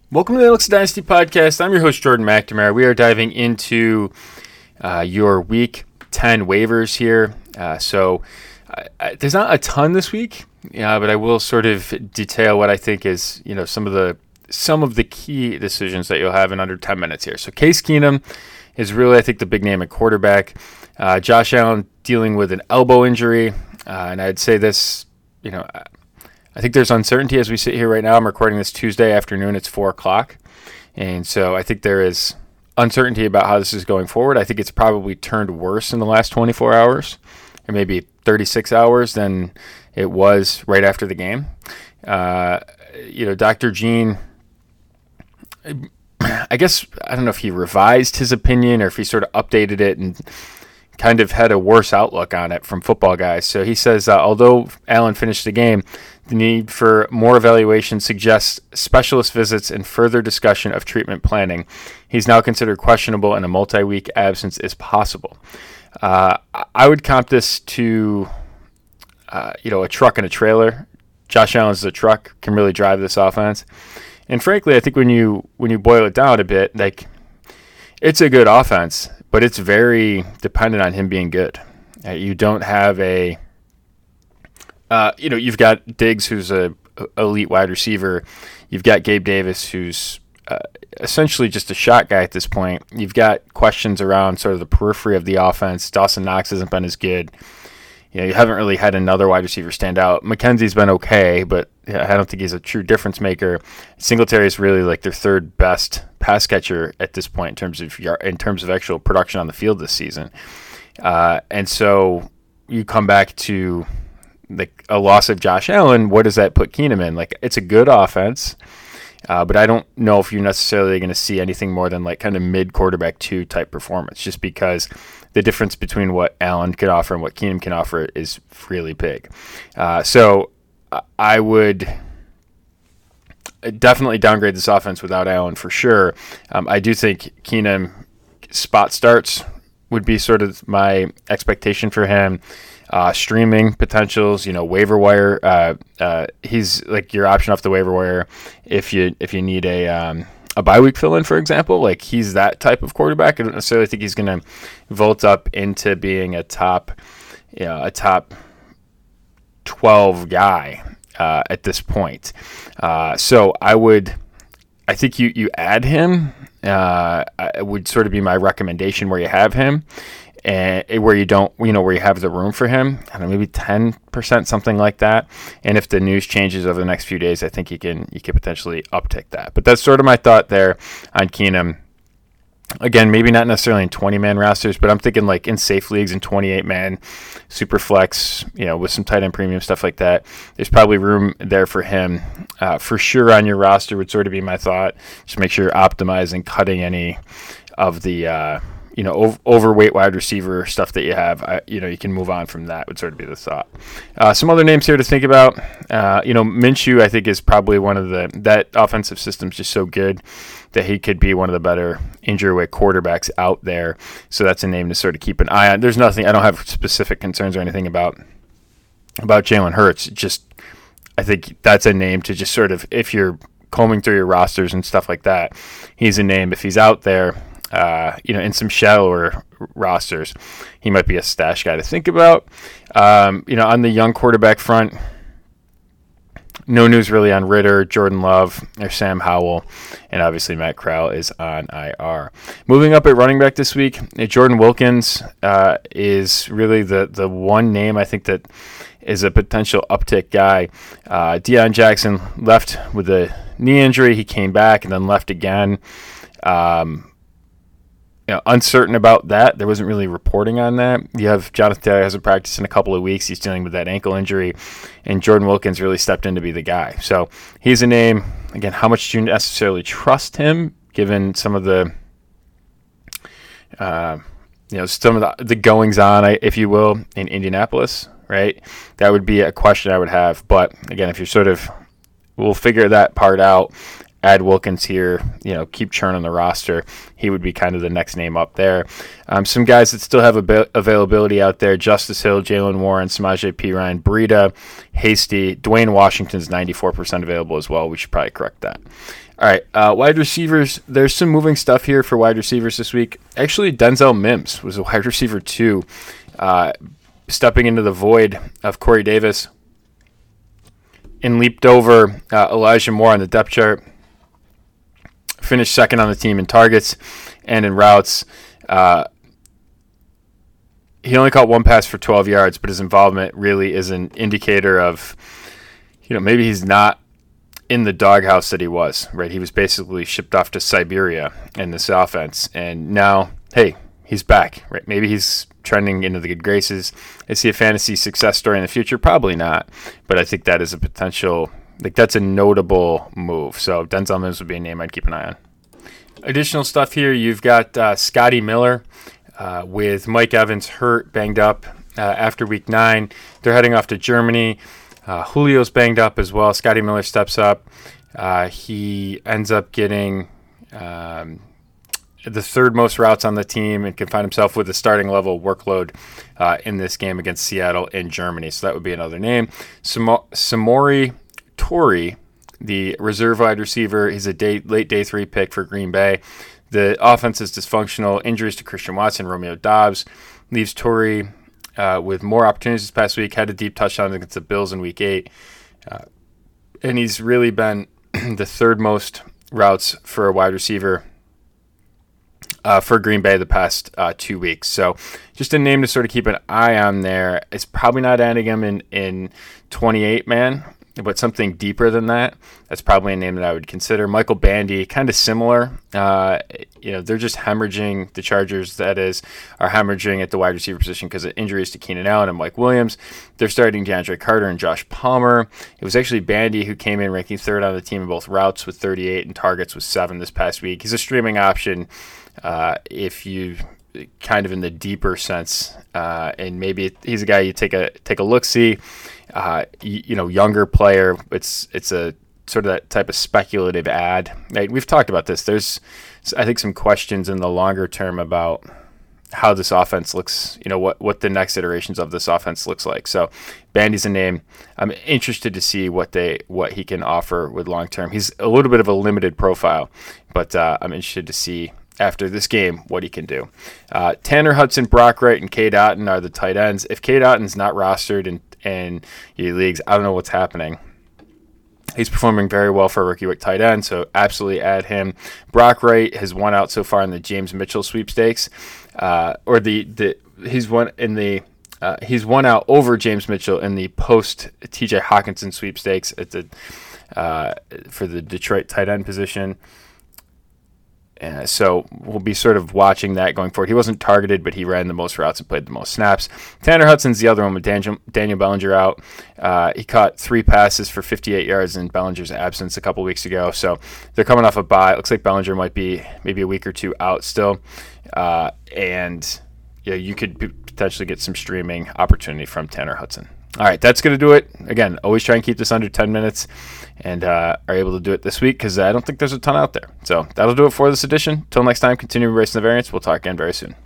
Welcome to the Alex Dynasty Podcast. I'm your host, Jordan McNamara. We are diving into your Week 10 waivers here. There's not a ton this week, but I will sort of detail what I think is, some of the key decisions that you'll have in under 10 minutes here. So Case Keenum is really, I think, the big name at quarterback. Josh Allen dealing with an elbow injury, and I'd say this, I think there's uncertainty as we sit here right now. I'm recording this Tuesday afternoon. It's 4 o'clock. And so I think there is uncertainty about how this is going forward. I think it's probably turned worse in the last 24 hours or maybe 36 hours than it was right after the game. Dr. Gene, I guess, I don't know if he revised his opinion or if he sort of updated it and kind of had a worse outlook on it from Football Guys. So he says, although Allen finished the game, the need for more evaluation suggests specialist visits and further discussion of treatment planning. He's now considered questionable and a multi-week absence is possible. I would comp this to, a truck and a trailer. Josh Allen's the truck, can really drive this offense. And frankly, I think when you boil it down a bit, like, it's a good offense, but it's very dependent on him being good. You don't have you've got Diggs, who's a elite wide receiver. You've got Gabe Davis, who's essentially just a shot guy at this point. You've got questions around sort of the periphery of the offense. Dawson Knox hasn't been as good. You haven't really had another wide receiver stand out. McKenzie's been okay, but I don't think he's a true difference maker. Singletary is really like their third best pass catcher at this point in terms of actual production on the field this season. And so you come back to like a loss of Josh Allen. What does that put Keenum in? Like, it's a good offense, but I don't know if you're necessarily going to see anything more than like kind of mid quarterback 2 type performance, just because the difference between what Allen can offer and what Keenum can offer is really big. So I would definitely downgrade this offense without Allen for sure. I do think Keenum spot starts would be sort of my expectation for him. Streaming potentials, waiver wire. He's like your option off the waiver wire if you need a bye week fill in, for example. Like, he's that type of quarterback. I don't necessarily think he's going to vault up into being a top 12 guy at this point. So I think you add him. It would sort of be my recommendation where you have him. And where you don't, where you have the room for him, I don't know, maybe 10%, something like that. And if the news changes over the next few days, I think you can potentially uptick that. But that's sort of my thought there on Keenum. Again, maybe not necessarily in 20-man rosters, but I'm thinking like in safe leagues in 28-man, super flex, with some tight end premium stuff like that. There's probably room there for him. For sure on your roster would sort of be my thought. Just make sure you're optimizing, cutting any of the overweight wide receiver stuff that you have. You can move on from that would sort of be the thought. Some other names here to think about. Minshew, I think, is probably one of that offensive system's just so good that he could be one of the better injury away quarterbacks out there. So that's a name to sort of keep an eye on. There's nothing, I don't have specific concerns or anything about Jalen Hurts. Just, I think that's a name to just sort of, if you're combing through your rosters and stuff like that, he's a name. If he's out there, in some shallower rosters, he might be a stash guy to think about. On the young quarterback front, no news really on Ritter, Jordan Love, or Sam Howell, and obviously Matt Corral is on IR. Moving up at running back this week, Jordan Wilkins is really the one name I think that is a potential uptick guy. Deion Jackson left with a knee injury. He came back and then left again. Uncertain about that. There wasn't really reporting on that. You have Jonathan Taylor hasn't practiced in a couple of weeks. He's dealing with that ankle injury, and Jordan Wilkins really stepped in to be the guy. So he's a name. Again, how much do you necessarily trust him, given some of the, some of the goings on, if you will, in Indianapolis, right? That would be a question I would have. But again, if you're we'll figure that part out. Add Wilkins here, keep churning the roster. He would be kind of the next name up there. Some guys that still have availability out there: Justice Hill, Jalen Warren, Samaje Perine, Breida, Hasty, Dwayne Washington's 94% available as well. We should probably correct that. All right, wide receivers. There's some moving stuff here for wide receivers this week. Actually, Denzel Mims was a wide receiver 2, stepping into the void of Corey Davis and leaped over Elijah Moore on the depth chart. Finished second on the team in targets and in routes. He only caught one pass for 12 yards, but his involvement really is an indicator of, maybe he's not in the doghouse that he was, right? He was basically shipped off to Siberia in this offense, and now, hey, he's back, right? Maybe he's trending into the good graces. Is he a fantasy success story in the future? Probably not, but I think that is a potential, that's a notable move. So Denzel Mims would be a name I'd keep an eye on. Additional stuff here, you've got Scotty Miller with Mike Evans hurt, banged up after week 9. They're heading off to Germany. Julio's banged up as well. Scotty Miller steps up. He ends up getting the third most routes on the team and can find himself with a starting level workload in this game against Seattle in Germany. So that would be another name. Samori Toure, the reserve wide receiver, he's a late day 3 pick for Green Bay. The offense is dysfunctional. Injuries to Christian Watson, Romeo Doubs leaves Toure with more opportunities this past week. Had a deep touchdown against the Bills in week 8. And he's really been the third most routes for a wide receiver for Green Bay the past 2 weeks. So just a name to sort of keep an eye on there. It's probably not adding him in 28 man, but something deeper than that. That's probably a name that I would consider. Michael Bandy, kind of similar. They're just hemorrhaging, the Chargers, that is, are hemorrhaging at the wide receiver position because of injuries to Keenan Allen and Mike Williams. They're starting DeAndre Carter and Josh Palmer. It was actually Bandy who came in ranking 3rd on the team in both routes with 38 and targets with 7 this past week. He's a streaming option if you kind of in the deeper sense, and maybe he's a guy you take a look see. Younger player. It's a sort of that type of speculative ad. Right? We've talked about this. There's, I think, some questions in the longer term about how this offense looks. What the next iterations of this offense looks like. So, Bandy's a name. I'm interested to see what he can offer with long term. He's a little bit of a limited profile, but I'm interested to see after this game what he can do. Tanner Hudson, Brock Wright, and Cade Otton are the tight ends. If Cade Otton's not rostered in your leagues, I don't know what's happening. He's performing very well for a rookie tight end, so absolutely add him. Brock Wright has won out so far in the James Mitchell sweepstakes, he's won out over James Mitchell in the post TJ Hawkinson sweepstakes for the Detroit tight end position. So we'll be sort of watching that going forward. He wasn't targeted, but he ran the most routes and played the most snaps. Tanner Hudson's the other one with Daniel Bellinger out. He caught 3 passes for 58 yards in Bellinger's absence a couple weeks ago. So they're coming off a bye. It looks like Bellinger might be maybe a week or 2 out still. You could potentially get some streaming opportunity from Tanner Hudson. All right, that's going to do it. Again, always try and keep this under 10 minutes and are able to do it this week because I don't think there's a ton out there. So that'll do it for this edition. Till next time, continue embracing the variance. We'll talk again very soon.